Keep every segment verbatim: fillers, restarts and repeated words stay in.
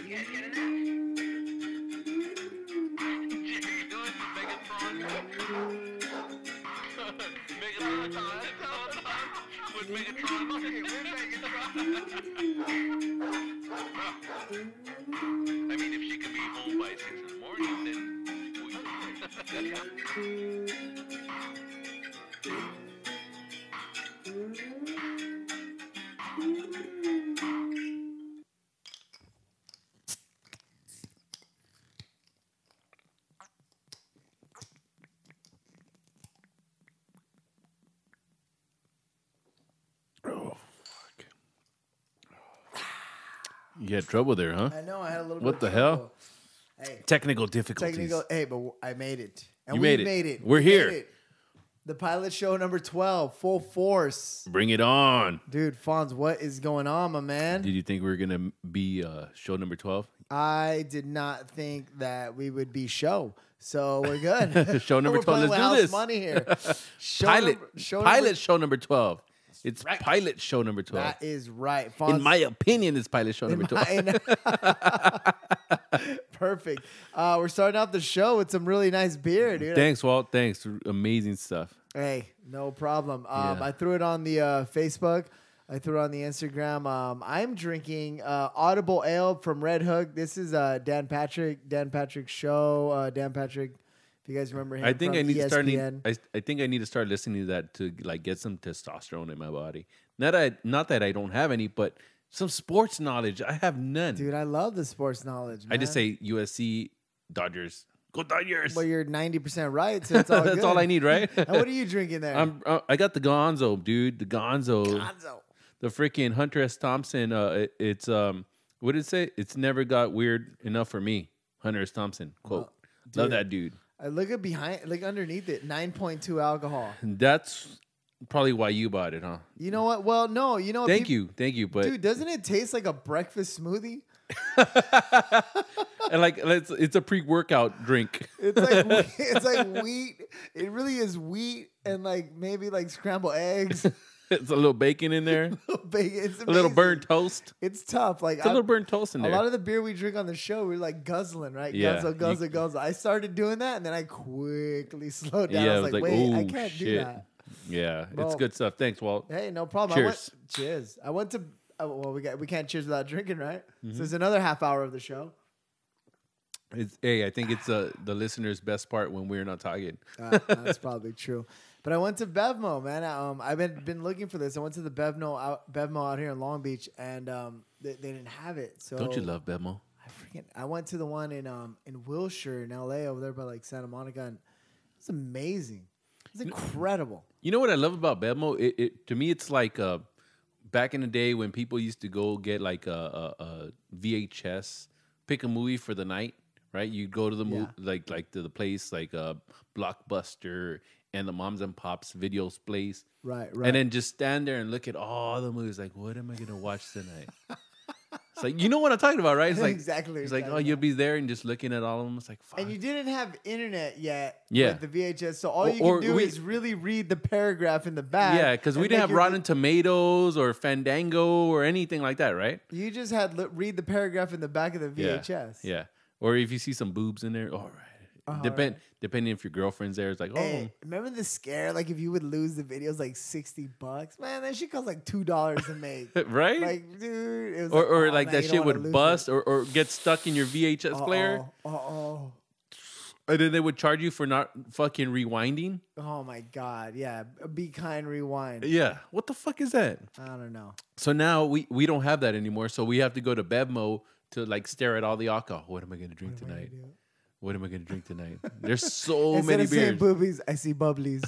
With Megatron. With Megatron. I mean, if she could be home by six in the morning, then You had trouble there, huh? I know. I had a little. What bit the of hell? trouble. Hey, Technical difficulties. technical. Hey, but I made it. And You we made it. made it. We're We here. made it. The pilot show number twelve, full force. Bring it on. Dude, Fonz, what is going on, my man? Did you think we were gonna be uh, show number twelve? I did not think that we would be show. So we're good. Show number We're twelve. playing Let's with do house this. money here. Show Pilot. number- show pilot number- show number twelve. It's right. pilot show number twelve. That is right. Fonz, In my opinion, it's pilot show number in twelve. my- Perfect. Uh, we're starting out the show with some really nice beer, dude. Thanks, Walt. Thanks. Amazing stuff. Hey, no problem. Um, Yeah. I threw it on the uh, Facebook. I threw it on the Instagram. Um, I'm drinking uh, Audible Ale from Red Hook. This is uh, Dan Patrick. Dan Patrick's show. Uh, Dan Patrick, if you guys remember him, I think from I need E S P N. to start. Need, I, I think I need to start listening to that to like get some testosterone in my body. Not that I, not that I don't have any, but some sports knowledge. I have none. Dude, I love the sports knowledge. I just man. say U S C, Dodgers, go Dodgers. Well, you're ninety percent right, so it's all That's good. all I need, right? And what are you drinking there? I'm, uh, I got the Gonzo, dude. The Gonzo. Gonzo. The freaking Hunter S. Thompson. Uh, it, it's um, what did it say? It's never got weird enough for me. Hunter S. Thompson quote. Well, Love dude. that dude. I look at behind, look underneath it, nine point two alcohol. That's probably why you bought it, huh? You know what? Well, no, you know what? Thank peop- you, thank you. But Dude, doesn't it taste like a breakfast smoothie? and like it's, it's a pre-workout drink. It's like wheat, it's like wheat. It really is wheat and like maybe like scrambled eggs, It's a little bacon in there, bacon. It's a little amazing. burnt toast. It's tough. Like It's a I- little burnt toast in a there. lot of the beer we drink on the show, we're like guzzling, right? Yeah, Guzzle, guzzle, you- guzzle. I started doing that, and then I quickly slowed down. yeah, I it was was like, like, wait, oh I can't do shit. that. Yeah, Well, it's good stuff. Thanks, Walt. Hey, no problem. I went, Cheers. cheers. I went to. Oh, well, we got we can't cheers without drinking, right? Mm-hmm. So it's another half hour of the show. It's, hey, I think it's uh, the listener's best part when we're not talking. Uh, that's probably true. But I went to Bevmo, man. Um, I've been been looking for this. I went to the Bevmo out Bevmo out here in Long Beach, and um, they, they didn't have it. So Don't you love Bemo? I freaking I went to the one in um in Wilshire in L A over there by like Santa Monica, and it's amazing. It's incredible. You know what I love about Bevmo? It, it to me, it's like uh, back in the day when people used to go get like a, a, a V H S, pick a movie for the night, right? You go to the mo- Yeah. like like to the place like a Blockbuster and the Moms and Pops videos place, Right, right. and then just stand there and look at all the movies. Like, what am I gonna watch tonight? It's like, you know what I'm talking about, right? It's like Exactly what It's you're like, oh, talking you'll about. be there and just looking at all of them. It's like, fuck. And you didn't have internet yet Yeah. with the V H S, so all Or- you can or do we- is really read the paragraph in the back. Yeah, because we and didn't make have your- Rotten Tomatoes or Fandango or anything like that, right? You just had li- read the paragraph in the back of the V H S. Yeah. Yeah. Or if you see some boobs in there, all right. All Depend depending if your girlfriend's there, it's like, oh, Hey, remember the scare? Like if you would lose the videos, like sixty bucks. Man, that shit costs like two dollars to make. right? Like, dude, it was or or oh, like man, that you shit don't wanna would lose bust it. or, or get stuck in your V H S player. Uh oh. And then they would charge you for not fucking rewinding. Oh my god. Yeah. Be kind. Rewind. Yeah. What the fuck is that? I don't know. So now we, we don't have that anymore. So we have to go to Bevmo to like stare at all the alcohol. What am I gonna drink What am I tonight? gonna do? What am I gonna drink tonight? There's so Instead many of saying beers. boobies, I see bubblies.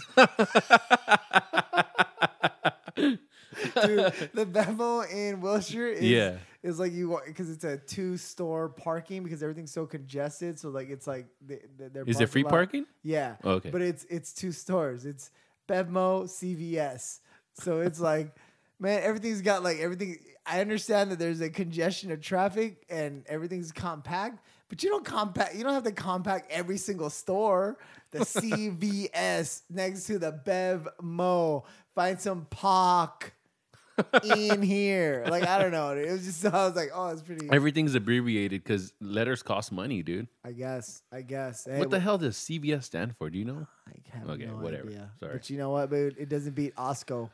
Dude, the Bevmo in Wilshire is, Yeah. is like you because it's a two store parking because everything's so congested. So like it's like they, they're Is there free parking? Yeah. Okay. But it's it's two stores. It's Bevmo, C V S. So it's like, man, everything's got like everything. I understand that there's a congestion of traffic and everything's compact, but you don't compact. You don't have to compact every single store. The C V S next to the Bevmo. Find some P O C. in here. Like, I don't know. It was just, I was like, oh, it's pretty. Everything's abbreviated because letters cost money, dude. I guess. I guess. Hey, What the hell does C V S stand for? Do you know? I have Okay, no whatever. idea. Sorry. But you know what, dude? It doesn't beat Osco.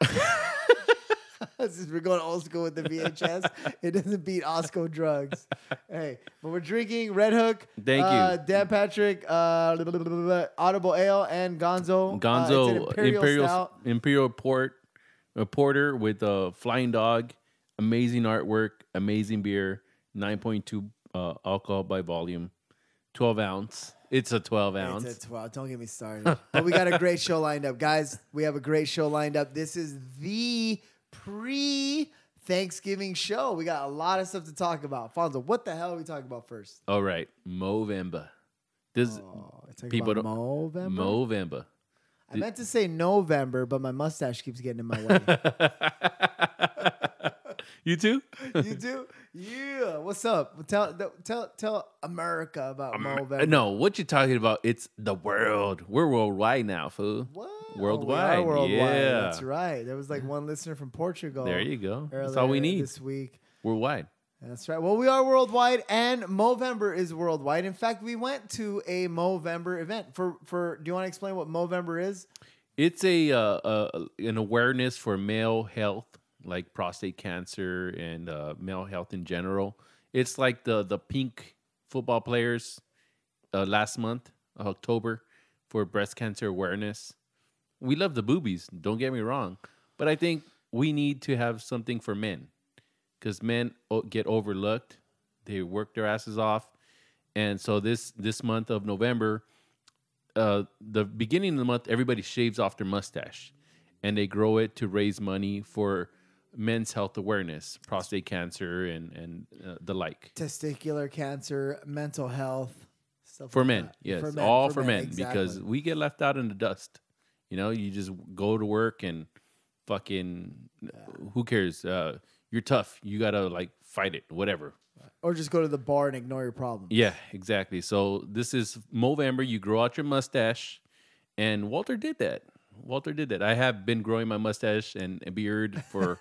Since we're going old school with the V H S, it doesn't beat Osco drugs. Hey, but we're drinking Red Hook. Thank uh, you. Dan Patrick, uh, blah, blah, blah, blah, blah, Audible Ale, and Gonzo. Uh, Gonzo it's an Imperial, Imperial Stout. Imperial Port a porter with a flying dog, amazing artwork, amazing beer, nine point two uh, alcohol by volume, twelve ounce. It's a twelve ounce. It's a twelve. Don't get me started. But we got a great show lined up, guys. We have a great show lined up. This is the pre-Thanksgiving show. We got a lot of stuff to talk about. Fonzo, what the hell are we talking about first? All right, Movember. This Oh, it's talking people about don't Movember? Movember. I meant to say November, but my mustache keeps getting in my way. You too? You do? Yeah. What's up? Tell tell tell America about Movember. No, what you talking about? It's the world. We're worldwide now, fool. What? Worldwide. We are worldwide. Yeah. That's right. There was like one listener from Portugal. There you go. That's earlier all we need. this week. Worldwide. That's right. Well, we are worldwide, and Movember is worldwide. In fact, we went to a Movember event. For for, do you want to explain what Movember is? It's a uh, uh, an awareness for male health, like prostate cancer and uh, male health in general. It's like the the pink football players uh, last month, October, for breast cancer awareness. We love the boobies, don't get me wrong, but I think we need to have something for men because men o- get overlooked. They work their asses off, and so this this month of November, uh, the beginning of the month, everybody shaves off their mustache, and they grow it to raise money for men's health awareness, prostate cancer, and and uh, the like. Testicular cancer, mental health, stuff For like men, that. yes, For men, all for for men, exactly. because we get left out in the dust. You know, you just go to work and fucking, who cares? Uh, you're tough. You gotta like fight it, whatever. Or just go to the bar and ignore your problem. Yeah, exactly. So this is Movember. You grow out your mustache, and Walter did that. Walter did that. I have been growing my mustache and a beard for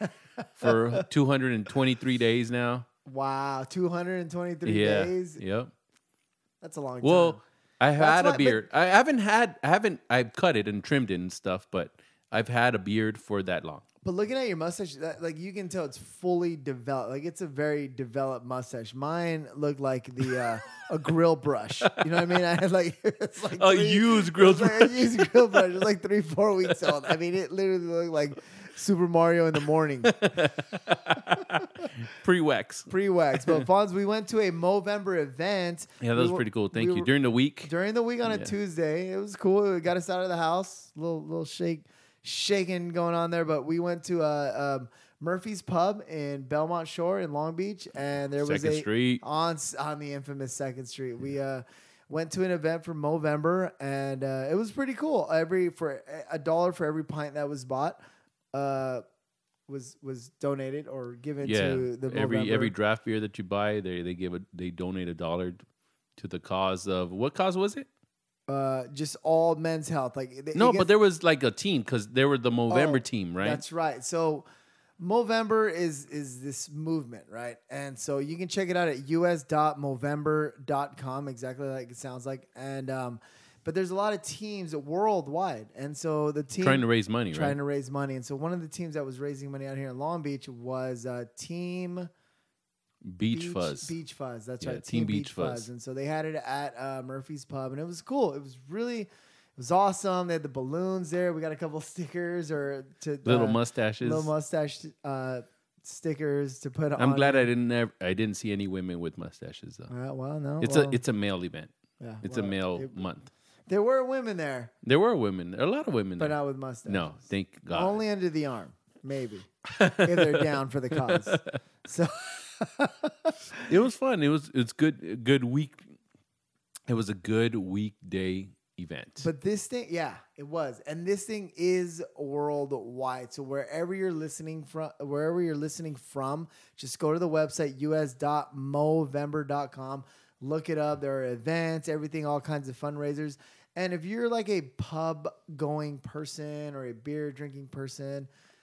for two hundred twenty-three days now. Wow, two hundred twenty-three Yeah. days. Yep. That's a long Well, time. I had why- a but- beard. I haven't had. I haven't. I've cut it and trimmed it and stuff, but I've had a beard for that long. But looking at your mustache, that, like you can tell it's fully developed. Like it's a very developed mustache. Mine looked like the uh, a grill brush. You know what I mean? I had like it's like A three- used grill it was like a used grill brush. It was like three, four weeks old. I mean, it literally looked like Super Mario in the morning, Pre-wax. pre-wax. But Fonz, we went to a Movember event. Yeah, that We was were- pretty cool. Thank we you. were- During the week. during the week on a Yeah. Tuesday. It was cool. It got us out of the house. Little little shake shaking going on there. But we went to uh, um, Murphy's Pub in Belmont Shore in Long Beach, and there was Second a Street. on on the infamous Second Street. We uh, went to an event for Movember, and uh, it was pretty cool. Every for a dollar for every pint that was bought. Uh, was was donated or given Yeah. to the Every Movember. every draft beer that you buy, they they give a they donate a dollar to the cause of what cause was it? uh, just all men's health. Like it- No, it but gets- there was like a team because they were the Movember Oh, team, right? That's right. So Movember is is this movement, right? And so you can check it out at u s dot movember dot com, exactly like it sounds like. And um, but there's a lot of teams worldwide, and so the team Trying to raise money, trying right? to raise money. And so one of the teams that was raising money out here in Long Beach was uh, Team Beach, Fuzz. Beach Fuzz. That's Yeah, right. Team Team, Beach Beach, Fuzz. Fuzz. And so they had it at uh, Murphy's Pub, and it was cool. It was really, it was awesome. They had the balloons there. We got a couple stickers or to Little uh, mustaches. little mustache uh, stickers to put on. I'm glad it. I didn't ever, I didn't see any women with mustaches though. Uh, well, no, It's well, a it's a male event. yeah, It's well, a male it- month. There were women there, There were women, a lot of women but there. not with mustaches. No, thank God. Only under the arm, maybe, if they're down for the cause. So. It was fun. It was it's good good week. It was a good weekday event. But this thing, yeah, it was, and this thing is worldwide. So wherever you're listening from, wherever you're listening from, just go to the website u s dot movember dot com. Look it up. There are events, everything, all kinds of fundraisers. And if you're like a pub going person or a beer drinking person,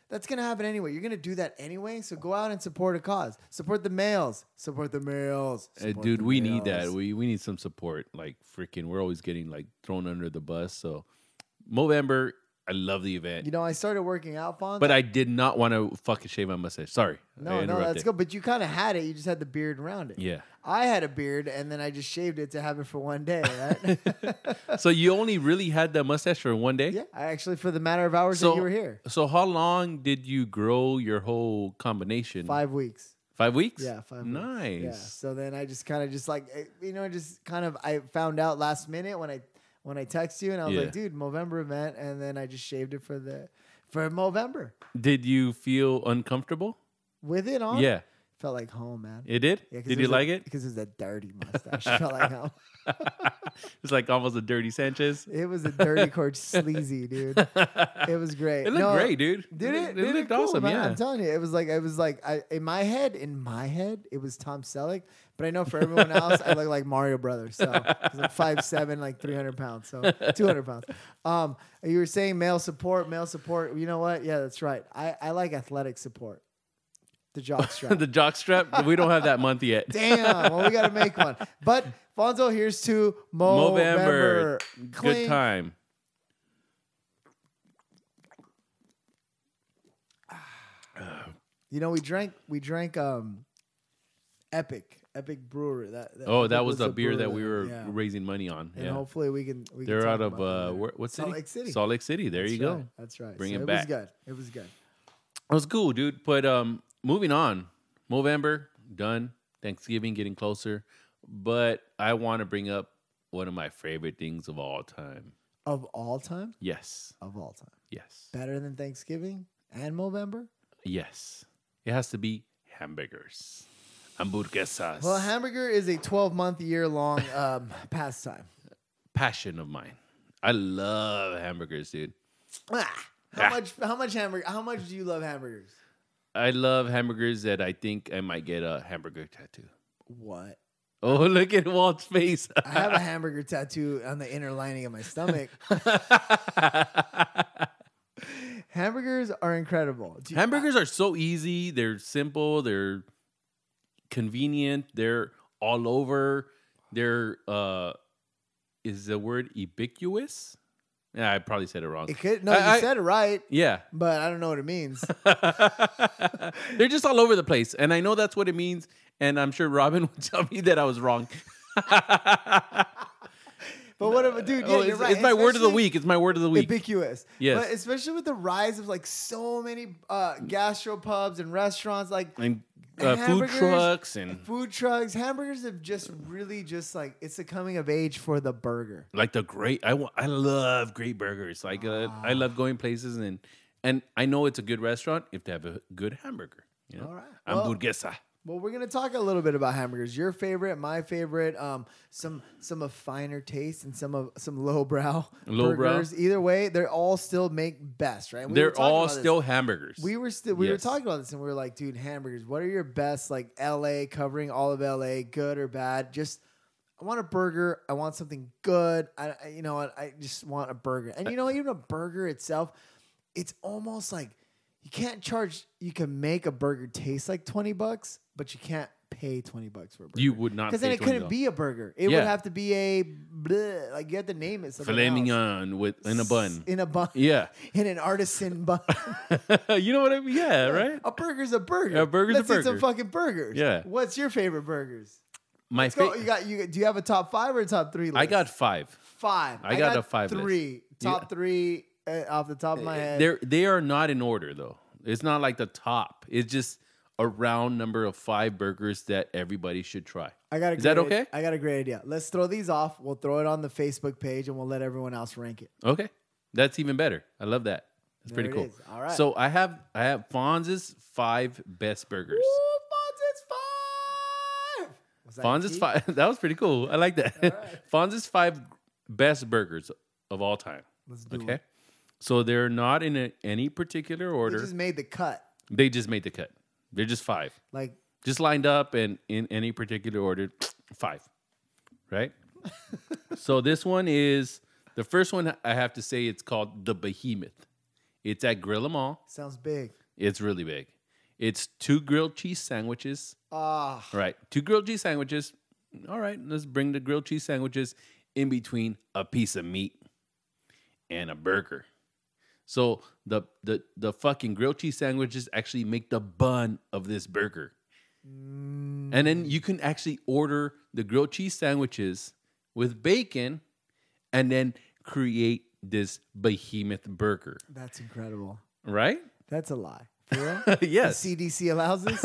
That's gonna happen anyway. You're gonna do that anyway. So go out and support a cause. Support the males. Support the males. Uh, Support dude, the we need that. males. We we need some support. Like freaking, we're always getting like thrown under the bus. So Movember, I love the event, You know, I started working out, Fonz. but I did not want to fucking shave my mustache. Sorry, I no, no, interrupted. that's good. But you kind of had it. You just had the beard around it. Yeah. I had a beard, and then I just shaved it to have it for one day. Right? So you only really had the mustache for one day? yeah, I actually for the matter of hours So that you were here, So how long did you grow your whole combination? five weeks. Five weeks? Yeah, five weeks. Nice. Yeah. So then I just kind of just like eh, you know just kind of I found out last minute when I when I text you and I was Yeah. like, dude, Movember event, and then I just shaved it for the for Movember Did you feel uncomfortable? with it on. Yeah. Felt like home, man. It did? Yeah, 'cause Did it you was a- like it? Because it was a dirty mustache. It felt like home. It's like almost a dirty Sanchez. It was a dirty cord sleazy, dude. It was great. It looked No, great, dude. Did it? It, Did looked cool, awesome, man. yeah. I'm telling you, it was like it was like I in my head, in my head, it was Tom Selleck. But I know for everyone else, I look like Mario Brothers. So 'cause I'm five seven, like three hundred pounds, so two hundred pounds. Um, you were saying male support, male support. You know what? Yeah, that's right. I, I like athletic support. The jock strap. The jock strap, we don't have that month yet. Damn. Well, we got to make one. But Fonzo, here's to Movember. Movember. Good Cling. time. You know, we drank we drank um, Epic Epic Brewery. That, that Oh, Epic that was the a beer brewer that we were yeah. raising money on. And Yeah. hopefully we can. We They're can out talk of about uh, that. where, what city? Salt Lake City. Salt Lake City. There That's you go. right. That's right. Bring So it it back. was good. It was good. It was cool, dude. But um, moving on, Movember done. Thanksgiving getting closer, but I want to bring up one of my favorite things of all time. Of all time, Yes, of all time, yes, better than Thanksgiving and Movember. yes. It has to be hamburgers, hamburguesas. Well, hamburger is a twelve month year long um, pastime. Passion of mine. I love hamburgers, dude. Ah, how Ah. much? How much hamburger? How much do you love hamburgers? I love hamburgers that I think I might get a hamburger tattoo. What? Oh, look at Walt's face. I have a hamburger tattoo on the inner lining of my stomach. Hamburgers are incredible. Do you- Hamburgers are so easy. They're simple. They're convenient. They're all over. They're uh, is the word ubiquitous? Yeah, I probably said it wrong. It could no, I- you I- said it right, Yeah, but I don't know what it means. they're just all over the place, and I know that's what it means. And I'm sure Robin would tell me that I was wrong. But what about, dude? Yeah, Oh, you're it's, right. it's my word of the Especially week. It's my word of the week. Ubiquitous. Yes. But especially with the rise of like so many uh, gastropubs and restaurants, like And uh, food hamburgers, trucks and food trucks, hamburgers have just really just like it's a coming of age for the burger. like the great. I wa- I love great burgers. Like uh, I love going places and and I know it's a good restaurant if they have a good hamburger. You know, All right. Well- hamburguesa. Well, we're gonna talk a little bit about hamburgers. Your favorite, my favorite, um, some some of finer taste and some of some lowbrow Lowbrow. burgers. Either way, they're all still make best, right? And we were They're talking all about this. still hamburgers. We were still we were Yes. talking about this and we were like, dude, hamburgers. What are your best like L A covering all of L A, good or bad? Just I want a burger. I want something good. I, I you know what? I just want a burger. And you know, even a burger itself, it's almost like you can't charge. You can make a burger taste like twenty bucks, but you can't pay twenty bucks for a burger. You would not because then pay it couldn't twenty dollars. be a burger. It Yeah. would have to be a bleh, like you have to name it something Filet else. mignon with in a bun. In a bun. Yeah, In an artisan bun. you know what I mean? Yeah, right. A burger's a burger. A burger's a Let's eat some burger. fucking burgers. Yeah. What's your favorite burgers? My Let's go. fa- You got you. Do you have a top five or a top three list? I got five. five. I got a five list. Three. Top Yeah. three uh, off the top of my head. They're they are not in order though. It's not like the top. It's just a round number of five burgers that everybody should try. I got a Is that great- okay? I got a great idea. Let's throw these off. We'll throw it on the Facebook page and we'll let everyone else rank it. Okay, that's even better. I love that. That's There pretty it cool. is. All right. So I have I have Fonz's five best burgers. Ooh, Fonz's five. Was that a Fonz's T? five. That was pretty cool. I like that. right. Fonz's five best burgers of all time. Let's do Okay, it. so they're not in a, any particular They order. just made the cut. They just made the cut. They're just five. Like Just lined up and in any particular order, five, right? So this one is the first one. I have to say it's called the Behemoth. It's at Grill Mall. Sounds big. It's really big. It's two grilled cheese sandwiches. Ah, All right, two grilled cheese sandwiches. All right, let's bring the grilled cheese sandwiches in between a piece of meat and a burger. So the the the fucking grilled cheese sandwiches actually make the bun of this burger. mm, And then you can actually order the grilled cheese sandwiches with bacon and then create this behemoth burger. that's incredible. Right? That's a lie. For real? Yes. The C D C allows this?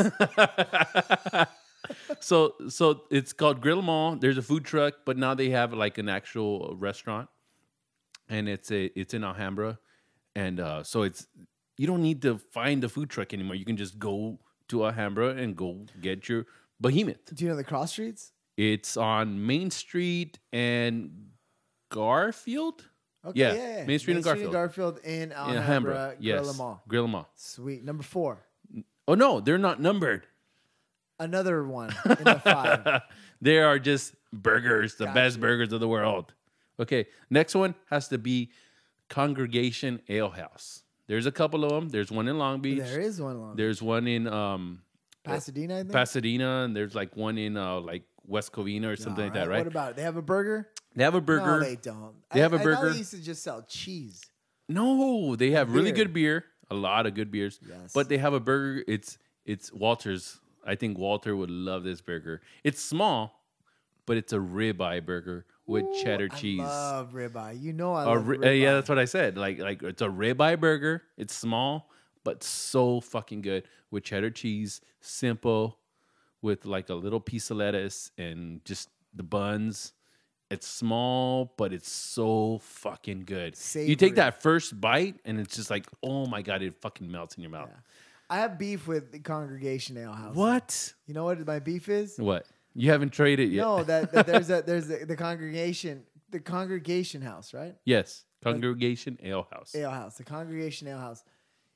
so so it's called Grill Mall. There's a food truck, but now they have like an actual restaurant. And it's a it's in Alhambra. And uh, so it's you don't need to find the food truck anymore. You can just go to Alhambra and go get your behemoth. Do you know the cross streets? It's on Main Street and Garfield. Okay, Yeah, yeah, yeah. Main Street and Garfield. Garfield in In Alhambra. Alhambra. Yes. Grill Mall. Grill Mall. Sweet. Number four. Oh no, they're not numbered. Another one in the five. They are just burgers, the Gotcha. best burgers of the world. Okay, next one has to be Congregation Ale House. There's a couple of them. There's one in Long Beach. There is one long. There's one in um, Pasadena, I think. Pasadena, and there's like one in uh, like West Covina or something like that, right? What about it? They have a burger? They have a burger. No, they don't. They I, have a I burger. thought they used to just sell cheese. No, they have really Beer. good beer, a lot of good beers. Yes. But they have a burger. It's it's Walter's. I think Walter would love this burger. It's small, but it's a ribeye burger with Ooh, cheddar cheese. I love ribeye. You know I A love ri- ribeye. uh, yeah, that's what I said. Like like it's a ribeye burger. It's small, but so fucking good with cheddar cheese, simple, with like a little piece of lettuce and just the buns. It's small, but it's so fucking good. You take Savory. that first bite, and it's just like, oh my god, it fucking melts in your mouth. Yeah. I have beef with the Congregation Ale House. What? You know what my beef is? What? You haven't traded yet? No, that, that there's a there's a, the congregation the Congregation House, right? Yes, Congregation Ale House. Ale House, the Congregation Ale House.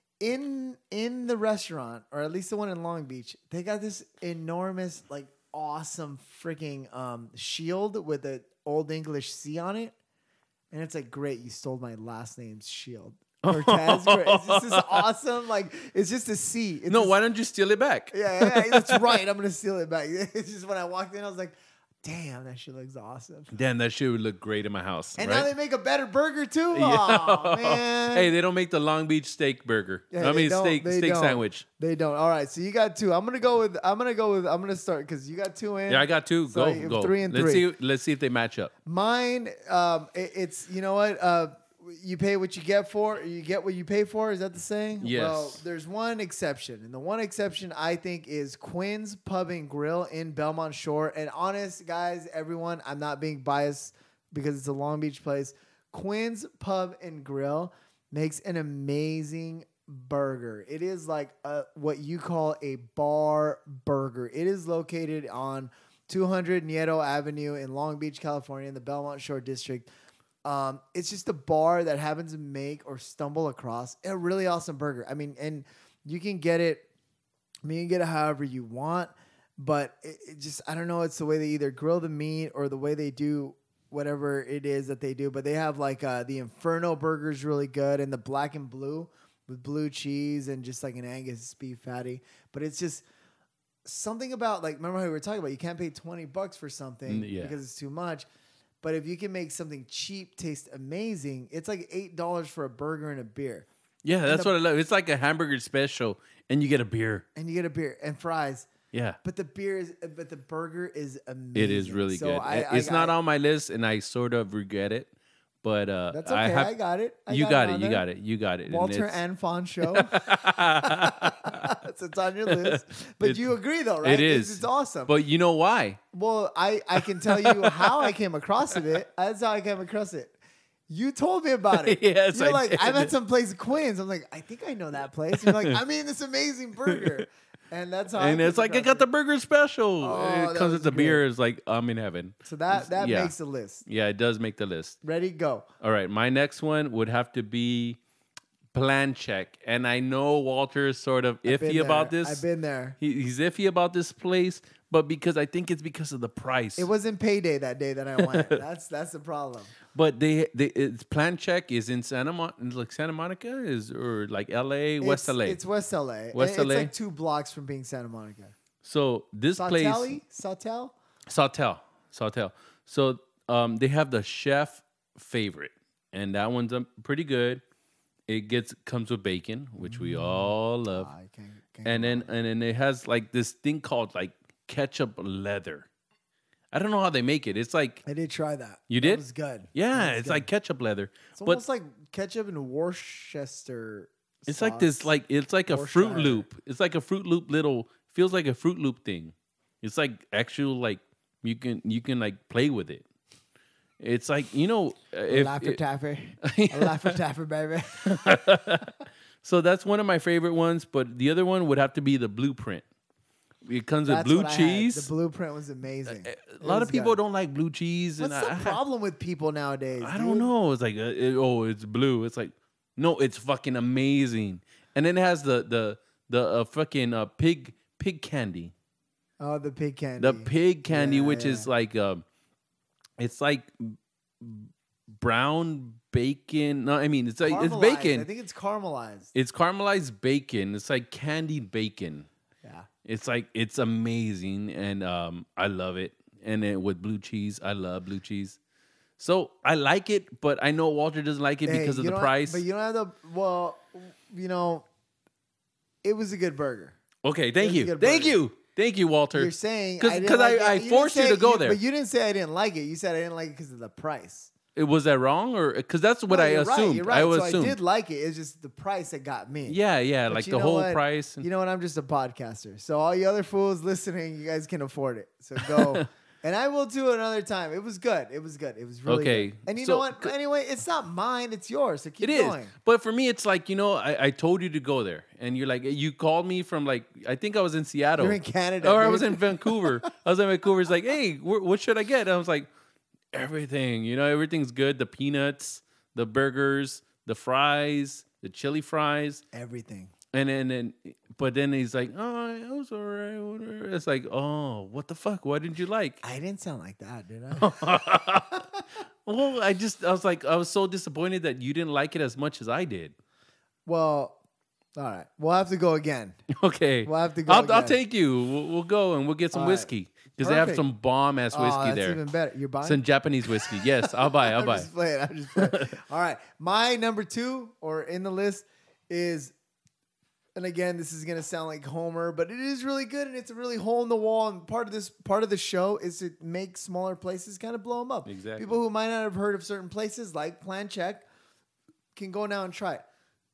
In in the restaurant, or at least the one in Long Beach, they got this enormous, like awesome freaking um, shield with an old English C on it, and it's like, great, you stole my last name's shield. Cortez, it's just this awesome, like it's just a C. It's No, this- why don't you steal it back? Yeah, yeah, yeah, that's right. I'm gonna steal it back. It's just when I walked in, I was like, damn, that shit looks awesome. Damn, that shit would look great in my house. And right? now they make a better burger too. Yeah. Oh man. Hey, they don't make the Long Beach steak burger. Yeah, I they mean don't, steak they steak don't. sandwich. They don't. All right, so you got two. I'm gonna go with. I'm gonna go with. I'm gonna start because you got two in. Yeah, I got two. So Go, you have go. three and let's three. see. Let's see if they match up. Mine. Um, it- it's you know what. Uh, you pay what you get for. You get what you pay for. Is that the saying? Yes. Well, there's one exception, and the one exception I think is Quinn's Pub and Grill in Belmont Shore. And honest, guys, everyone, I'm not being biased because it's a Long Beach place. Quinn's Pub and Grill makes an amazing burger. It is like a, what you call a bar burger. It is located on two hundred Nieto Avenue in Long Beach, California, in the Belmont Shore district. Um, it's just a bar that happens to make or stumble across a really awesome burger. I mean, and you can get it. I mean, you can get it however you want, but it, it just, I don't know. It's the way they either grill the meat or the way they do whatever it is that they do. But they have like uh, the Inferno burger is really good, and the black and blue with blue cheese and just like an Angus beef patty. But it's just something about, like, remember how we were talking about you can't pay twenty bucks for something Mm, yeah. because it's too much. But if you can make something cheap taste amazing, it's like eight dollars for a burger and a beer. Yeah, that's the- what I love. It's like a hamburger special, and you get a beer. And you get a beer and fries. Yeah, But the beer is, but the burger is amazing. it is really So good. I, It- I- it's not I- on my list, and I sort of regret it. But uh, That's okay. I I, have. got it. I you got, got it. it. on You there. got it. You got it. And Walter it's- and Fawn show. So it's on your list. But It- you agree, though, right? It It's, is. it's awesome. But you know why? Well, I, I can tell you how I came across of it. That's how I came across it. You told me about it. Yes, You're I like, did. I'm at some place, Queens. I'm like, I think I know that place. You're like, I'm eating this amazing burger. And that's how I And came it's like I across got it. the burger special. Oh, it that comes was with the great. beer. It's like I'm in heaven. So that, that Yeah. makes the list. Yeah, it does make the list. Ready, go. All right, my next one would have to be Plan Check, and I know Walter is sort of I've been iffy about there. this. I've been there. He, he's iffy about this place, but because I think it's because of the price. It wasn't payday that day that I went. that's that's the problem. But they, they it's Plan Check is in Santa Mon- like Santa Monica is or like L A, West it's, L A. It's West L A. West it's L A. like two blocks from being Santa Monica. So this place, Sautelli? Sautel? Sawtell, Sawtell. So um, they have the chef favorite, and that one's um, pretty good. It gets comes with bacon, which we all love, Ah, I can't, can't and go then wrong. and then it has like this thing called like ketchup leather. I don't know how they make it. It's like I did try that. You That did? was good. yeah, That was it's good. like ketchup leather, It's but almost like ketchup and Worcester. it's like this sauce. like it's like a Fruit Worcestershire. Loop. It's like a Fruit Loop little feels like a Fruit Loop thing. It's like actual like you can you can like play with it. It's like you know if Laffy it- Taffy. Laffy Taffy, baby. so that's one of my favorite ones, but the other one would have to be the Blueprint. It comes with That's blue what I had. cheese. The blueprint was amazing. A It lot was of people good. don't like blue cheese, What's and the I, I- problem with people nowadays? I dude? don't know. It's like uh, it- oh, it's blue. It's like no, it's fucking amazing. And then it has the the the uh, fucking uh, pig pig candy, Oh, the pig candy. the pig candy, Yeah, which yeah. is like um, it's like brown bacon. No, I mean it's like it's Caramelized. bacon. I think it's caramelized. It's caramelized bacon. It's like candied bacon. Yeah. It's like it's amazing, and um, I love it. And then with blue cheese, I love blue cheese. So I like it, but I know Walter doesn't like it Hey, because of you the don't- price. But you don't have the well, you know, it was a good burger. Okay, thank It was a you, good thank burger. you, thank you, Walter. You're saying because I, didn't like I, it. I You forced you didn't to say- go there. but you didn't say I didn't like it. You said I didn't like it because of the price. It was that wrong, or because that's what No, I you're assumed. Right, you're right. I would so assume. I did like it. It's just the price that got me. Yeah, yeah, But like you the know whole what? price. and- You know what? I'm just a podcaster. So all you other fools listening, you guys can afford it. So go. And I will too another time. It was good. It was good. It was really Okay, good. And you so- know what? Anyway, it's not mine. It's yours. So keep It is, going. but for me, it's like you know, I, I told you to go there, and you're like, you called me from like, I think I was in Seattle, You're in Canada. or I dude. was in Vancouver. I was in Vancouver. It's like, hey, wh- what should I get? And I was like, everything. You know, everything's good. The peanuts, the burgers, the fries, the chili fries, everything. and then and but then he's like, oh, it was alright. Whatever. It's like, oh, what the fuck? What did you like? I didn't sound like that, did I? Well, I just I was like, I was so disappointed that you didn't like it as much as I did. Well, all right. We'll have to go again. Okay, We'll have to go I'll, I'll again. take you. We'll, we'll go and we'll get some All right. whiskey because they have Perfect. some bomb ass Oh, whiskey that's there. even better. You're buying? Some Japanese whiskey. Yes, I'll buy. I'll I'm buy. just playing. I'm just playing. All right. My number two or in the list is, and again, this is gonna sound like Homer, but it is really good and it's a really hole in the wall. And part of this part of the show is to make smaller places kind of blow them up. Exactly. People who might not have heard of certain places like Plan Check can go now and try it.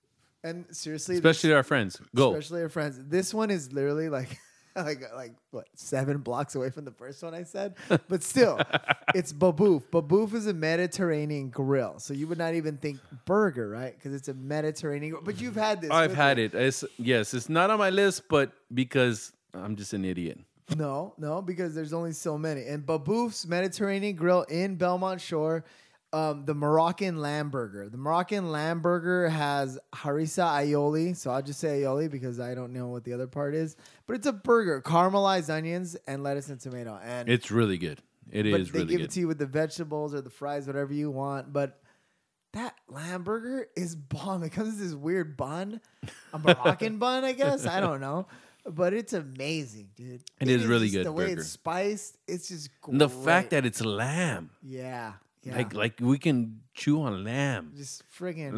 And seriously, this- Especially our friends. Go. especially our friends. This one is literally like, like, like what, seven blocks away from the first one I said. But still, it's Baboof. Baboof is a Mediterranean grill, so you would not even think burger, right? Because it's a Mediterranean. grill. But you've had this. I've with had me. it. It's, yes, it's not on my list, but because I'm just an idiot. No, no, because there's only so many. And Baboof's Mediterranean Grill in Belmont Shore, um, the Moroccan lamb burger. The Moroccan lamb burger has harissa aioli, so I'll just say aioli because I don't know what the other part is. But it's a burger, caramelized onions and lettuce and tomato. And It's really good. It but is they really give good. it to you with the vegetables or the fries, whatever you want. But that lamb burger is bomb. It comes in this weird bun, a Moroccan bun, I guess. I don't know. But it's amazing, dude. It is really just good The way burger. it's spiced, it's just great. The fact that it's lamb, yeah, yeah, like like we can chew on lamb. just friggin'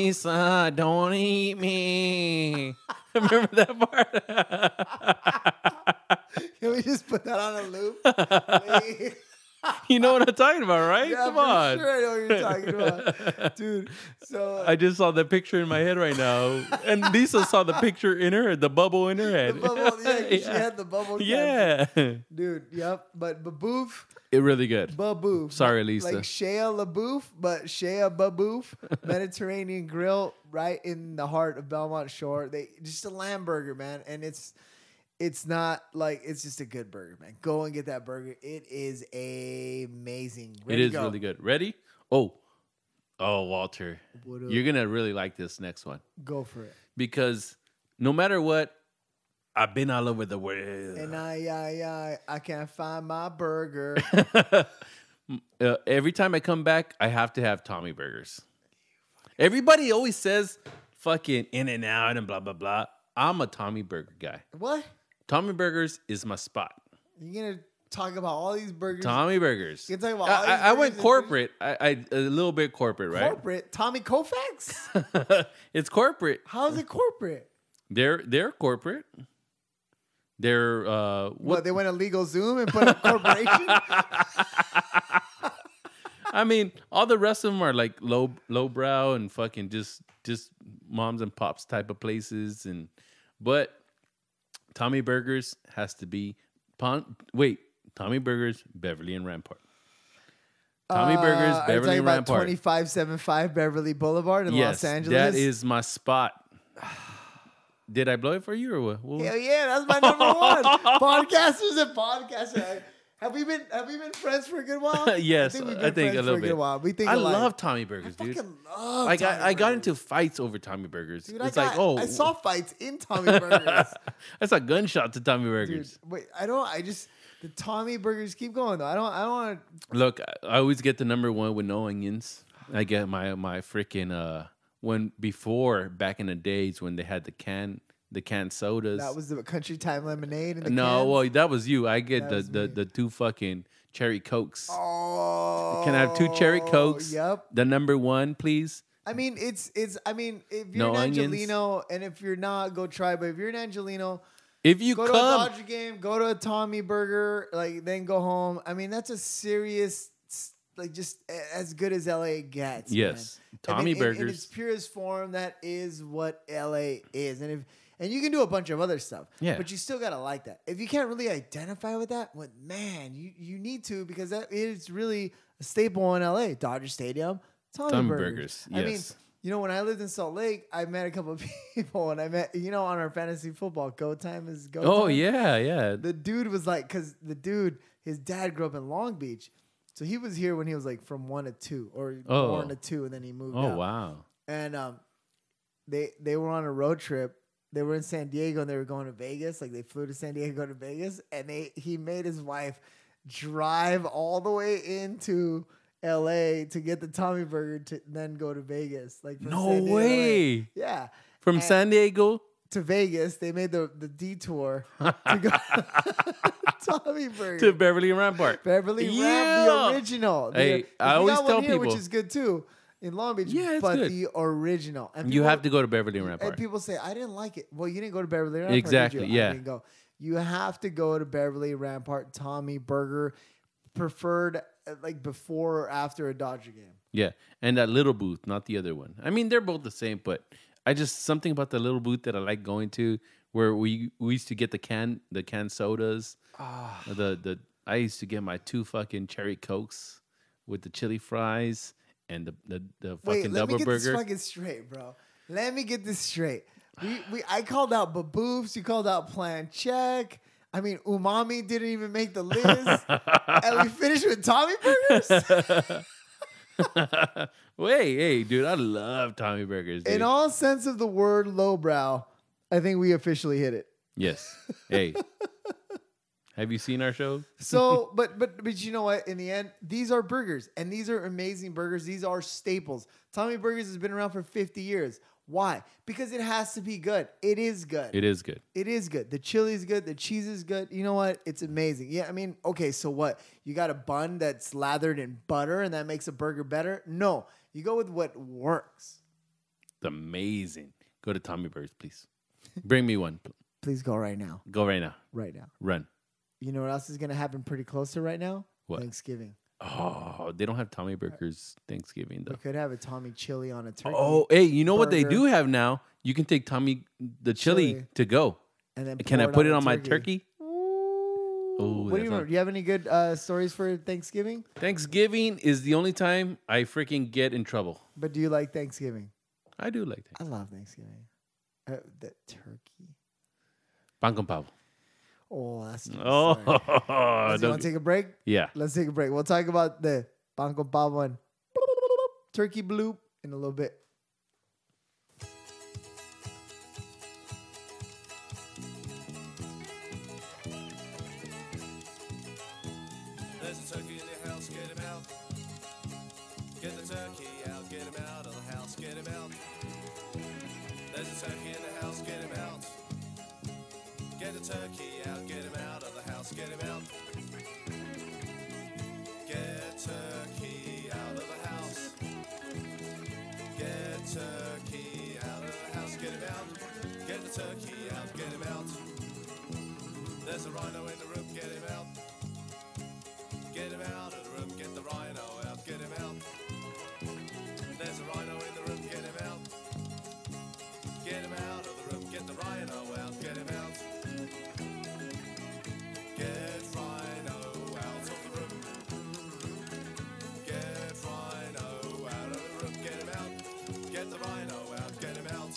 Lisa, don't eat me. Remember that part? Can we just put that on a loop? Please? You know what I'm talking about, right? Yeah, Come for on. sure I know what you're talking about, dude. So I just saw the picture in my head right now, and Lisa saw the picture in her, the bubble in her the head. bubble, yeah, 'cause she had the bubble. cap. yeah, dude. Yep. But Baboof. it really good. Baboof. Sorry, Like- Lisa. Like Shea LaBouffe, but Shea Baboof, Mediterranean Grill, right in the heart of Belmont Shore. They just a lamb burger, man, and it's it's not like it's just a good burger, man. Go and get that burger. It is amazing. It Ready to is go. really good. Ready? Oh, oh, Walter, What up? you're gonna really like this next one Go for it. because no matter what, I've been all over the world. And I, I, I, I can't find my burger. uh, every time I come back, I have to have Tommy Burgers. Everybody always says fucking In and Out and blah, blah, blah. I'm a Tommy Burger guy. What? Tommy Burgers is my spot. You're going to talk about all these burgers? Tommy Burgers. You're talking about I, all these I, I went burgers and corporate. I, I A little bit corporate, right? Corporate? Tommy Koufax? It's corporate. How is it corporate? They're they're corporate. They're uh What, what they went a legal Zoom and put a corporation? I mean, all the rest of them are like low lowbrow and fucking just just moms and pops type of places, and but Tommy Burgers has to be pon- wait Tommy Burgers, Beverly and Rampart. Tommy Uh, Burgers, are you Beverly talking and about Rampart. twenty-five seventy-five Beverly Boulevard in Yes, Los Angeles? that is my spot. Did I blow it for you or what? what? Hell yeah, that's my number one. Podcasters and podcasters. Have we been Have we been friends for a good while? Yes, I think, we've I been think a friends little for a bit. good while. We think I alike. love Tommy Burgers, I dude. fucking love. Like Tommy I, I got Burgers. into fights over Tommy Burgers. Dude, it's I like, got, oh, I saw fights in Tommy Burgers. that's a gunshot to Tommy Dude, Burgers. wait, I don't. I just the Tommy Burgers keep going though. I don't. I don't want to. Look, I- I always get the number one with no onions. I get my my freaking uh when before back in the days when they had the can the canned sodas. That was the Country Time lemonade. In the no, cans. well that was you. I get That the was the, me. the two fucking cherry cokes. Oh, Can I have two cherry cokes? Yep. The number one, please. I mean, it's it's. I mean, if you're No an onions. Angelino, and if you're not, go try. But if you're an Angelino, If you go to a come, Dodger game, go to a Tommy Burger, like then go home. I mean, that's a serious, like just a- as good as L A gets. yes, man. Tommy I mean, in- Burgers. in, its purest form, that is what L A is, and if and you can do a bunch of other stuff. Yeah. but you still gotta like that. If you can't really identify with that, well, man, you you need to because that is really a staple in L A. Dodger Stadium, Tommy, Tommy Burgers. Burgers, I mean. yes. You know, when I lived in Salt Lake, I met a couple of people, and I met, you know, on our fantasy football, Go Time is Go oh Time. yeah, yeah. The dude was like, because the dude, his dad grew up in Long Beach. So he was here when he was like from one to two, or Oh. born to two, and then he moved Oh out. wow. And um, they they were on a road trip. They were in San Diego, and they were going to Vegas. Like, they flew to San Diego to Vegas, and they he made his wife drive all the way into L A to get the Tommy Burger to then go to Vegas. Like from No San Diego to L A. way. Yeah. From And- San Diego. To Vegas, they made the, the detour to go Tommy Burger. To Beverly and Rampart. Beverly Ramp, Yeah. the original. The- Hey, if I you always got one tell here, people- which is good too, in Long Beach. Yeah, it's but good. the original. And You people- have to go to Beverly and And Rampart. people say, I didn't like it. Well, you didn't go to Beverly Rampart. Exactly, Did you? yeah. I didn't go. You have to go to Beverly Rampart, Tommy Burger, preferred uh, like before or after a Dodger game. Yeah, and that little booth, not the other one. I mean, they're both the same, but I just something about the little booth that I like going to, where we we used to get the can the canned sodas. Ah. The the I used to get my two fucking cherry cokes with the chili fries and the the, the Wait, fucking let me double get burger. this fucking straight, bro. Let me get this straight. We we I called out baboofs. You called out plan check. I mean, umami didn't even make the list, and we finished with Tommy Burgers. Wait, hey, dude, I love Tommy Burgers. Dude. In all sense of the word, lowbrow. I think we officially hit it. Yes. Hey, have you seen our show? So, but but but you know what? In the end, these are burgers, and these are amazing burgers. These are staples. Tommy Burgers has been around for fifty years. Why? Because it has to be good. It is good. It is good. It is good. The chili is good. The cheese is good. You know what? It's amazing. Yeah, I mean, okay, so what? You got a bun that's lathered in butter and that makes a burger better? No. You go with what works. It's amazing. Go to Tommy Burgers, please. Bring me one. Please go right now. Go right now. Right now. Run. You know what else is going to happen pretty close to right now? What? Thanksgiving. Oh, they don't have Tommy Burgers Thanksgiving though. We could have a Tommy chili on a turkey. Oh, hey, you know what they burger. do have now? You can take Tommy the chili, Chili. to go. And then Can I pour put it a on my turkey? Ooh. Ooh, what do that's you not- remember? Do you have any good uh, stories for Thanksgiving? Thanksgiving is the only time I freaking get in trouble. But do you like Thanksgiving? I do like I that. love Thanksgiving. Uh, the turkey. Pan con pavo. Oh, that's nice. Oh, Sorry. Let's- you don't- want to take a break? yeah. Let's take a break. We'll talk about the pan con pavo and turkey bloop in a little bit. the turkey out, get him out of the house, get him out. Get turkey out of the house. Get turkey out of the house, get him out. Get the turkey out, get him out. There's a rhino in the room, get him out. Get him out of the room, get the rhino out, get him out. There's a rhino in the room, get him out. Get him out of the room, get the rhino out, get him out. Get rhino out of the room. Get rhino out of the room, get him out. Get the rhino out, get him out.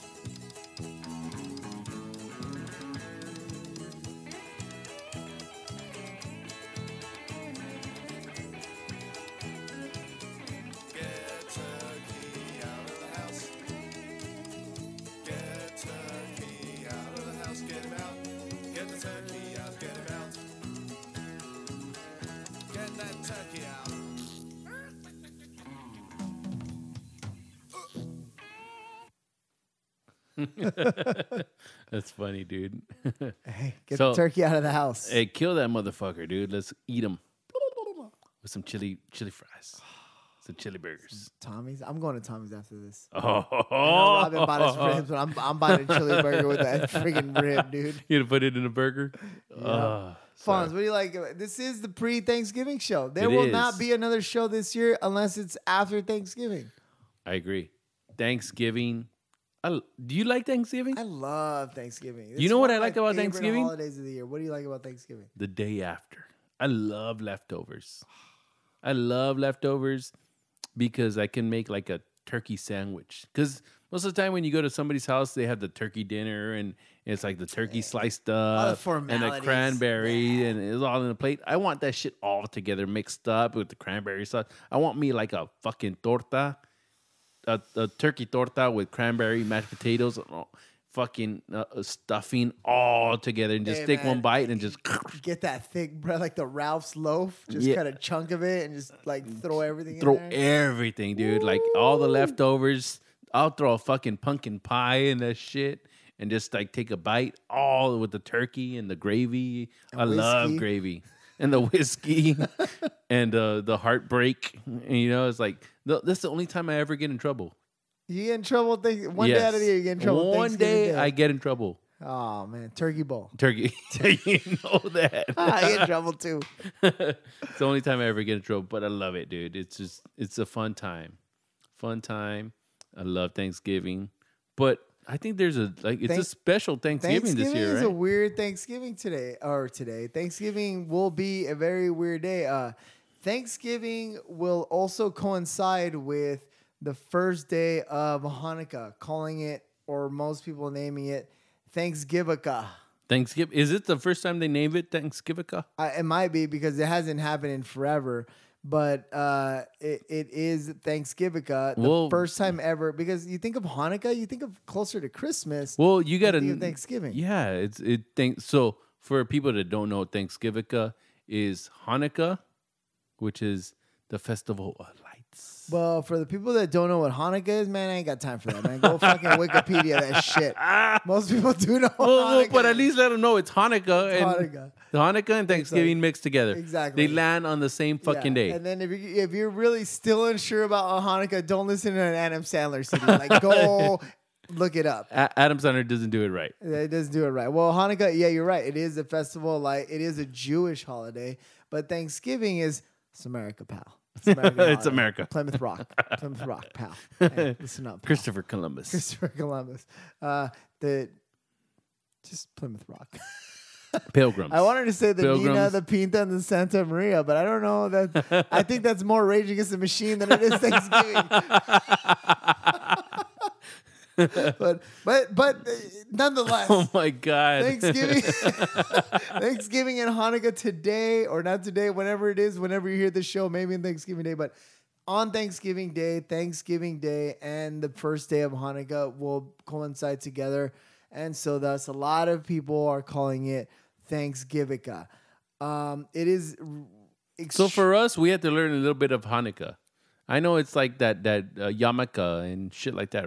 Get turkey out of the house. Get turkey out of the house, get him out. Get the turkey out, get him out. Get that turkey out. That's funny, dude. Hey, get So- the turkey out of the house. Hey, kill that motherfucker, dude. Let's eat him with some chili, chili fries, some chili burgers. Tommy's. I'm going to Tommy's after this. Oh, I know Robin bought his ribs, but I'm I'm buying a chili burger with that friggin' rib, dude. You gonna put it in a burger? Ah, Fonz, what do you like? This is the pre-Thanksgiving show. There It will is. not be another show this year unless it's after Thanksgiving. I agree. Thanksgiving. I, do you like Thanksgiving? I love Thanksgiving. It's You know what one I of my like about favorite Thanksgiving? Holidays of the year. What do you like about Thanksgiving? The day after. I love leftovers. I love leftovers because I can make like a turkey sandwich. Because most of the time when you go to somebody's house, they have the turkey dinner and it's like the turkey sliced up and the formalities. cranberry Yeah. and it's all in a plate. I want that shit all together mixed up with the cranberry sauce. I want me like a fucking torta, a, a turkey torta with cranberry, mashed potatoes, and all- fucking uh, stuffing all together and just Hey, take man. one bite and just Get that thick bread like the Ralph's loaf. Just Yeah. cut a chunk of it and just like throw everything throw in there. everything, dude. Like all the leftovers. I'll throw a fucking pumpkin pie in that shit and just like take a bite, all with the turkey and the gravy. I love whiskey. gravy and the whiskey and uh, the heartbreak. And, you know, it's like th- that's the only time I ever get in trouble. You get in trouble. Think, one day out of the year, you get in trouble. One Thanksgiving day, I get in trouble. Oh man, turkey bowl. Turkey, you know that. I get in trouble too. It's the only time I ever get in trouble, but I love it, dude. It's just, it's a fun time. Fun time. I love Thanksgiving. But I think there's a, like, it's a Thank- special Thanksgiving, Thanksgiving this year, is right? a weird Thanksgiving today or today. Thanksgiving will be a very weird day. Uh, Thanksgiving will also coincide with the first day of Hanukkah, calling it, or most people naming it, Thanksgiving. Thanksgiving. Is it the first time they named it Thanksgiving? Uh, it might be because it hasn't happened in forever, but uh, it, it is Thanksgiving, the Well- first time ever. Because you think of Hanukkah, you think of closer to Christmas. Well, you got than you think to of Thanksgiving. Yeah, it's it. Thank so for people that don't know, Thanksgiving is Hanukkah, which is the festival of lights. Well, for the people that don't know what Hanukkah is, man, I ain't got time for that, man. Go fucking Wikipedia that shit. Most people do know what Well, well, Hanukkah but at is. least let them know it's Hanukkah It's and Hanukkah. Hanukkah and Thanksgiving mixed together. Exactly. They land on the same fucking Yeah, day. And then if, you, if you're really still unsure about Hanukkah, don't listen to an Adam Sandler C D. Like, go look it up. A- Adam Sandler doesn't do it right. It doesn't do it right. Well, Hanukkah, yeah, you're right. It is a festival. Like, it is a Jewish holiday. But Thanksgiving is, it's America, pal. It's, American It's holiday. America. Plymouth Rock. Plymouth Rock, pal. Hey, listen up, pal. Christopher Columbus. Christopher Columbus. Uh, the just Plymouth Rock. Pilgrims. I wanted to say the Nina, Pilgrims. the Pinta, and the Santa Maria, but I don't know that. I think that's more Rage Against the Machine than it is Thanksgiving. but but but uh, nonetheless, Oh my God. Thanksgiving, Thanksgiving and Hanukkah today, or not today, whenever it is, whenever you hear this show, maybe in Thanksgiving Day, but on Thanksgiving Day, Thanksgiving Day, and the first day of Hanukkah will coincide together, and so thus a lot of people are calling it Thanksgiving. Um, it is. ext- So for us, we had to learn a little bit of Hanukkah. I know it's like that that uh, yarmulke and shit like that, right?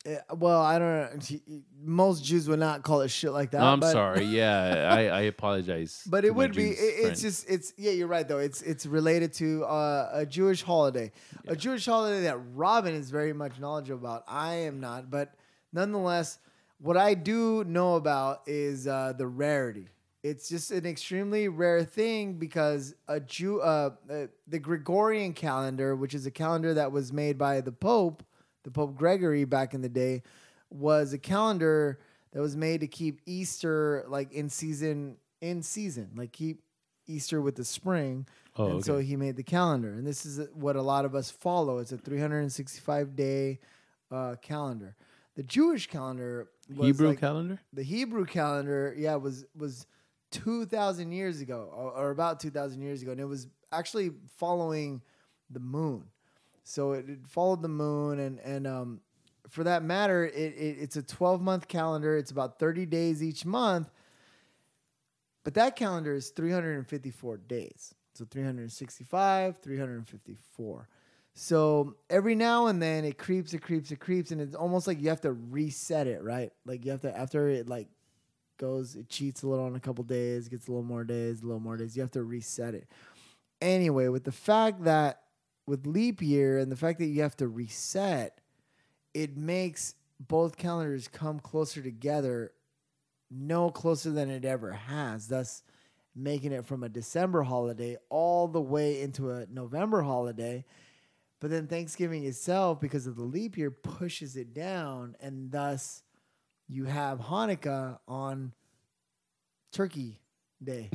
Yeah, well, I don't know. Most Jews would not call it shit like that. I'm but, sorry. Yeah, I, I apologize. But to it my would be. Jews It, it's friends. just. It's yeah. You're right though. It's it's related to uh, a Jewish holiday, a Jewish holiday that Robin is very much knowledgeable about. I am not, but nonetheless, what I do know about is uh, the rarity. It's just an extremely rare thing because a Jew, uh, uh, the Gregorian calendar, which is a calendar that was made by the Pope, the Pope Gregory back in the day, was a calendar that was made to keep Easter like in season, in season, like keep Easter with the spring. Oh, and okay. so he made the calendar, and this is what a lot of us follow. It's a three hundred sixty-five day uh, calendar. The Jewish calendar, was Hebrew like, calendar. the Hebrew calendar, yeah, was was two thousand years ago, or, or about two thousand years ago, and it was actually following the moon. So it, it followed the moon, and and um, for that matter, it, it it's a twelve month calendar. It's about thirty days each month, but that calendar is three hundred fifty-four days. So three hundred sixty-five, three hundred fifty-four. So every now and then it creeps, it creeps, it creeps, and it's almost like you have to reset it, right? Like you have to, after it like goes, it cheats a little on a couple days, gets a little more days, a little more days. You have to reset it. Anyway, with the fact that with leap year and the fact that you have to reset, it makes both calendars come closer together, no closer than it ever has, thus making it from a December holiday all the way into a November holiday. But then Thanksgiving itself, because of the leap year, pushes it down, and thus you have Hanukkah on Turkey Day.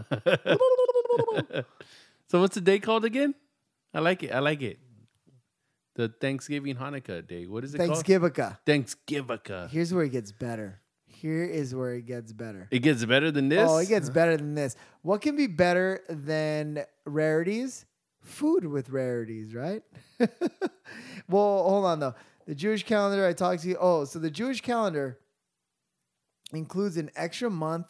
So what's the day called again? I like it. I like it. The Thanksgiving Hanukkah day. What is it Thanksgiving. called? Thanksgiving. Here's where it gets better. Here is where it gets better. It gets better than this? Oh, it gets better than this. What can be better than rarities? Food with rarities, right? Well, hold on though. The Jewish calendar I talked to you. Oh, so the Jewish calendar includes an extra month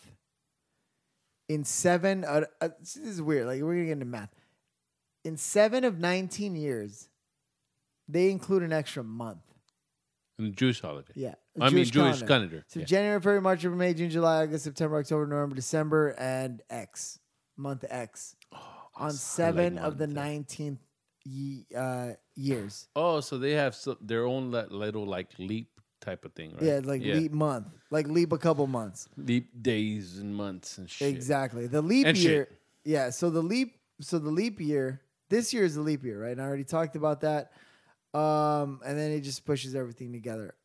in seven. Uh, uh, this is weird. Like we're gonna get into math. In seven of nineteen years, they include an extra month. In the Jewish holiday. Yeah. I mean, Jewish calendar. So Yeah. January, February, March, April, May, June, July, August, September, October, November, December, and X. Month X. On seven of the month. nineteen ye- uh, years. Oh, so they have so, their own li- little like leap type of thing, right? Yeah, like leap month. Like leap a couple months. Leap days and months and shit. Exactly. The leap And year. shit. Yeah, so the leap so the leap year, this year is the leap year, right? And I already talked about that. Um, and then it just pushes everything together.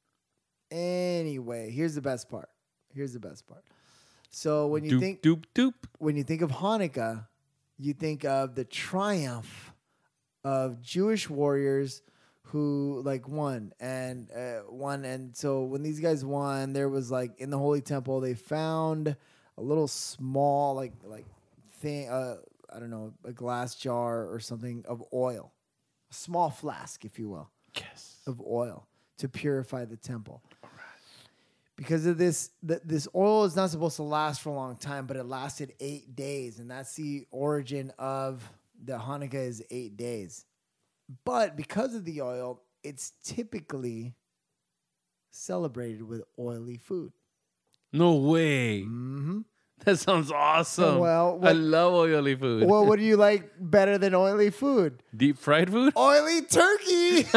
Anyway, here's the best part. Here's the best part. So when you Doop, think doop, doop. when you think of Hanukkah, you think of the triumph of Jewish warriors who like won and uh, won. And so when these guys won, there was like in the Holy Temple, they found a little small like like thing. Uh, I don't know, a glass jar or something of oil, a small flask, if you will, Yes. of oil to purify the temple. Because of this, th- this oil is not supposed to last for a long time, but it lasted eight days. And that's the origin of the Hanukkah is eight days. But because of the oil, it's typically celebrated with oily food. No way. Mm-hmm. That sounds awesome. Well, I what- love oily food. Well, what do you like better than oily food? Deep fried food? Oily turkey!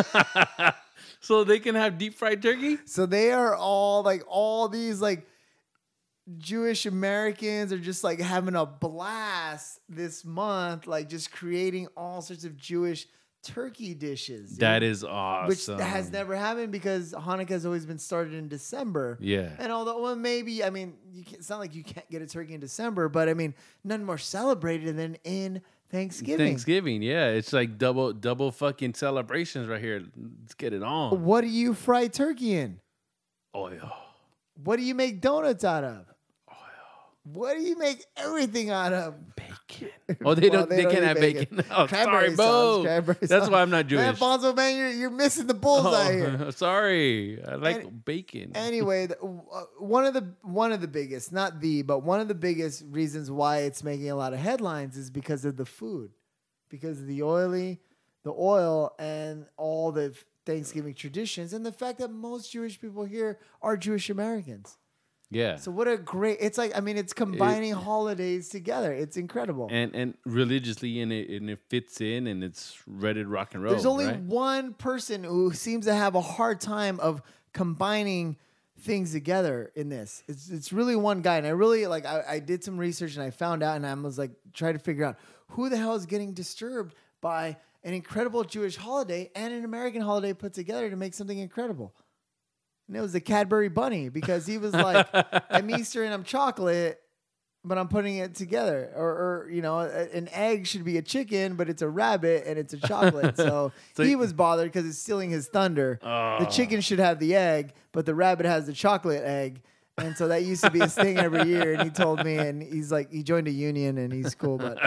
So they can have deep fried turkey? So they are all like all these like Jewish Americans are just like having a blast this month, like just creating all sorts of Jewish turkey dishes. That dude. is awesome. Which has never happened because Hanukkah has always been started in December. Yeah. And although, well, maybe, I mean, you can, it's not like you can't get a turkey in December, but I mean, none more celebrated than in Thanksgiving. Thanksgiving, yeah. It's like double double fucking celebrations right here. Let's get it on. What do you fry turkey in? Oil. What do you make donuts out of? What do you make everything out of? Bacon. Oh, they Well, don't. They, can't eat have bacon. Oh, Cranberry sorry, sauce, Bo. cranberry That's sauce. why I'm not Jewish. Man, Fonzo, man, you're, you're missing the bullseye here. Oh, sorry. I like Any- bacon. Anyway, the, uh, one of the one of the biggest, not the, but one of the biggest reasons why it's making a lot of headlines is because of the food, because of the oily, the oil, and all the Thanksgiving traditions and the fact that most Jewish people here are Jewish Americans. Yeah. So what a great, it's like, I mean, it's combining holidays together. It's incredible. and and religiously, and it and it fits in, and it's Reddit rock and roll. There's only right? one person who seems to have a hard time of combining things together in this. It's it's really one guy. And I really, like, I, I did some research and I found out and I was like, trying to figure out who the hell is getting disturbed by an incredible Jewish holiday and an American holiday put together to make something incredible. And it was the Cadbury Bunny because he was like, I'm Easter and I'm chocolate, but I'm putting it together. Or, or you know, a, an egg should be a chicken, but it's a rabbit and it's a chocolate. So, So he he- was bothered because it's stealing his thunder. The chicken should have the egg, but the rabbit has the chocolate egg. And so that used to be his thing every year. And he told me, and he's like, he joined a union and he's cool. But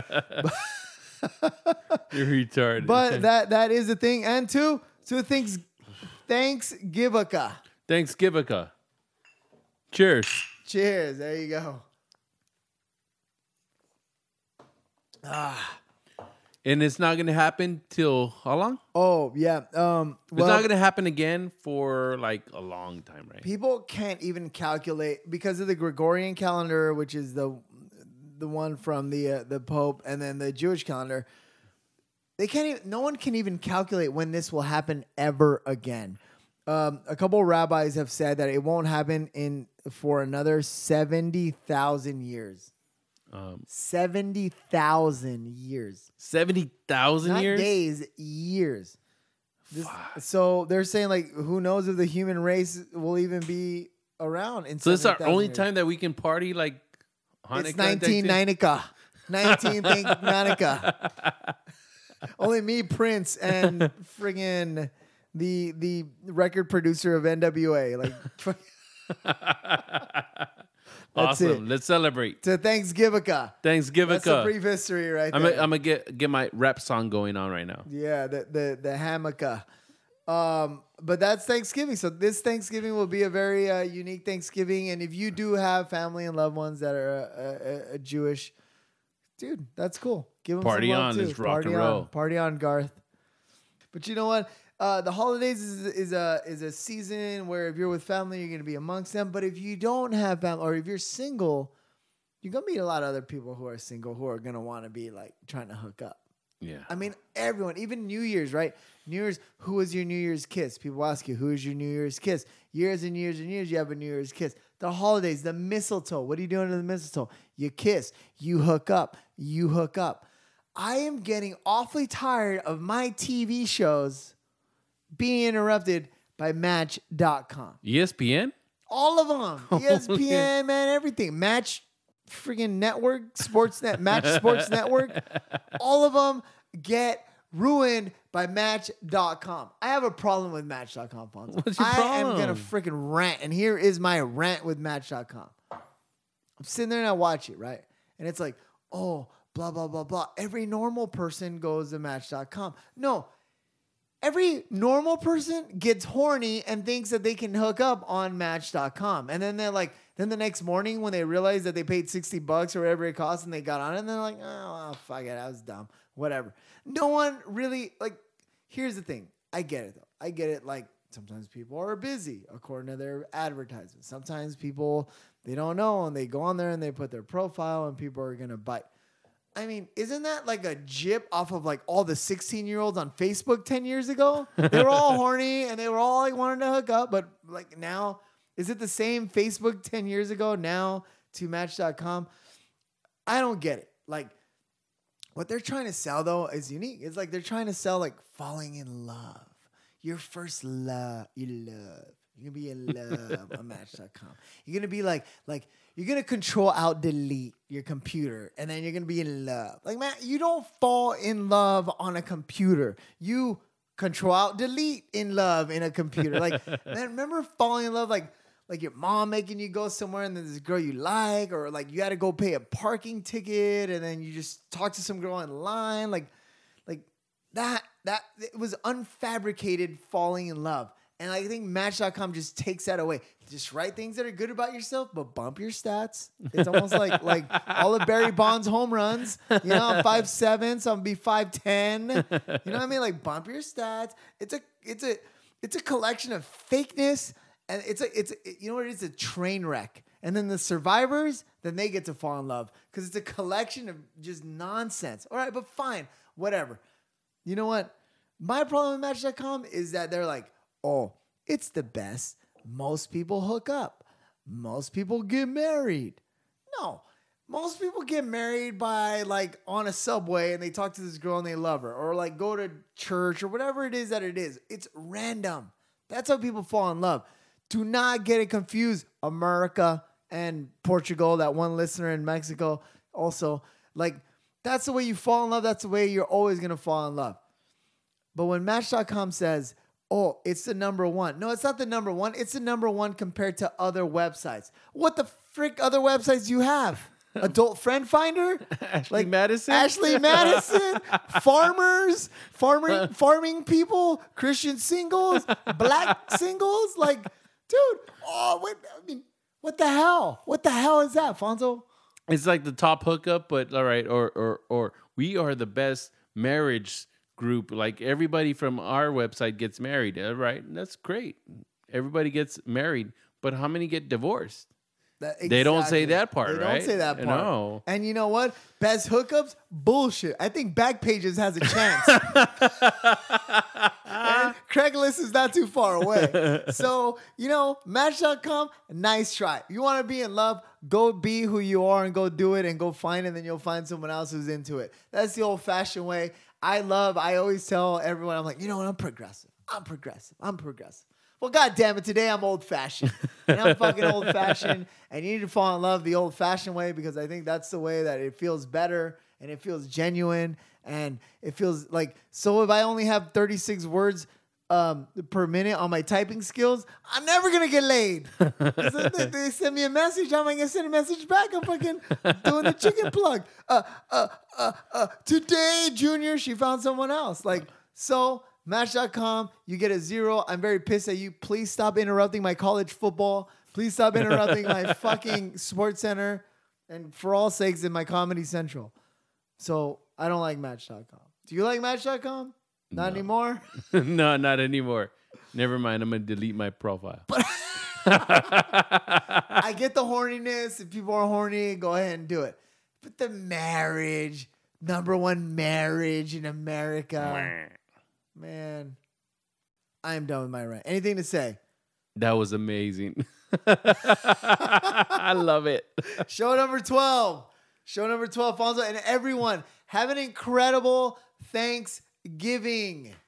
You're retarded. but that that is the thing. And two, two things, Thanksgiving. Thanksgiving. Cheers. Cheers. There you go. And it's not going to happen till how long? Oh, yeah. Um, It's well, not going to happen again for like a long time, right? people can't even calculate because of the Gregorian calendar, which is the the one from the uh, the Pope, and then the Jewish calendar. They can't even. No one can even calculate when this will happen ever again. Um, a couple rabbis have said that it won't happen in for another seventy thousand years. Um, Seventy thousand years. seventy thousand Not years? days, years. This, so they're saying, like, who knows if the human race will even be around in So this is our seventy thousand only years. time that we can party like Hanukkah? It's nineteen Hanukkah. nineteen Hanukkah. Only me, Prince, and friggin' the the record producer of N W A. Like, That's Awesome. it. Let's celebrate. to Thanksgiving. Thanksgiving. That's a brief history right I'm there. gonna I'm gonna get get my rap song going on right now. Yeah, the the the Hanukkah. Um, but that's Thanksgiving. So this Thanksgiving will be a very uh, unique Thanksgiving. And if you do have family and loved ones that are uh, uh, uh, Jewish, dude, that's cool. Give them Party some love on, too. let's rock Party and on. roll. Party on, Garth. But you know what? Uh, the holidays is, is a is a season where if you're with family, you're gonna be amongst them. But if you don't have family, or if you're single, you're gonna meet a lot of other people who are single who are gonna want to be like trying to hook up. Yeah. I mean, everyone, even New Year's, right? New Year's, who was your New Year's kiss? People ask you, who is your New Year's kiss? Years and years and years, you have a New Year's kiss. The holidays, the mistletoe. What are you doing to the mistletoe? You kiss, you hook up, you hook up. I am getting awfully tired of my T V shows being interrupted by Match dot com. E S P N? All of them. E S P N, man, everything. Match freaking network, Sportsnet, Match Sports Network. All of them get ruined by Match dot com. I have a problem with Match dot com, Fonzo. What's your I am problem? going to freaking rant. And here is my rant with Match dot com. I'm sitting there and I watch it, right? And it's like, oh, blah, blah, blah, blah. Every normal person goes to Match dot com. No. Every normal person gets horny and thinks that they can hook up on Match dot com. And then they're like, then the next morning when they realize that they paid sixty bucks or whatever it costs and they got on it, and they're like, oh, well, fuck it, I was dumb. Whatever. No one really, like, here's the thing. I get it, though. I get it, like, sometimes people are busy, according to their advertisements. Sometimes people, they don't know, and they go on there and they put their profile, and people are going to bite. I mean, isn't that like a jip off of like all the sixteen-year-olds on Facebook ten years ago? They were all horny and they were all like wanting to hook up, but like now, is it the same Facebook ten years ago now to Match dot com? I don't get it. Like, what they're trying to sell though is unique. It's like they're trying to sell like falling in love. Your first love, you love. You're gonna be in love on Match dot com. You're gonna be like, like you're gonna control out delete your computer, and then you're gonna be in love. Like, man, you don't fall in love on a computer. You control out delete in love in a computer. Like, man, remember falling in love like like your mom making you go somewhere and then there's a girl you like, or like you had to go pay a parking ticket and then you just talk to some girl in line. Like, like that that it was unfabricated falling in love. And I think Match dot com just takes that away. Just write things that are good about yourself, but bump your stats. It's almost like like all of Barry Bonds' home runs. You know, I'm five seven, so I'm gonna be five ten. You know what I mean? Like, bump your stats. It's a it's a It's a collection of fakeness, and it's a it's a, you know what it is? A train wreck. And then the survivors, then they get to fall in love because it's a collection of just nonsense. All right, but fine, whatever. You know what? My problem with Match dot com is that they're like, oh, it's the best. Most people hook up. Most people get married. No. Most people get married by like on a subway and they talk to this girl and they love her, or like go to church or whatever it is that it is. It's random. That's how people fall in love. Do not get it confused. America and Portugal, that one listener in Mexico also, like that's the way you fall in love. That's the way you're always going to fall in love. But when Match dot com says, oh, it's the number one. No, it's not the number one. It's the number one compared to other websites. What the frick other websites do you have? Adult Friend Finder? Ashley Like Madison? Ashley Madison? Farmers? Farming farming people? Christian singles? Black singles? Like, dude, oh, what, I mean, what the hell? What the hell is that, Fonzo? It's like the top hookup, but all right, or or or we are the best marriage group. Like everybody from our website gets married. All right, that's great. Everybody gets married, but how many get divorced? That, They don't say that part, They right? don't say that part. No. And you know what? Best hookups? Bullshit. I think Backpages has a chance. And Craigslist is not too far away. So, you know, Match dot com, nice try. You want to be in love, go be who you are and go do it and go find it, and then you'll find someone else who's into it. That's the old-fashioned way. I love, I always tell everyone, I'm like, you know what? I'm progressive. I'm progressive. I'm progressive. Well, God damn it, today I'm old-fashioned. And I'm fucking old-fashioned. And you need to fall in love the old-fashioned way because I think that's the way that it feels better and it feels genuine and it feels like, so if I only have thirty-six words um, per minute on my typing skills, I'm never going to get laid. So they, they send me a message. How am I going to send a message back? I'm fucking doing the chicken plug. Uh, uh, uh, uh, today, Junior, she found someone else. Like, so... Match dot com, you get a zero. I'm very pissed at you. Please stop interrupting my college football. Please stop interrupting my fucking Sports Center. And for all sakes, in my Comedy Central. So I don't like Match dot com. Do you like Match dot com? Not No. anymore? No, not anymore. Never mind. I'm going to delete my profile. I get the horniness. If people are horny, go ahead and do it. But the marriage, number one marriage in America. Man, I am done with my rant. Anything to say? That was amazing. I love it. Show number twelve. Show number twelve, Fonzo. And everyone, have an incredible Thanksgiving.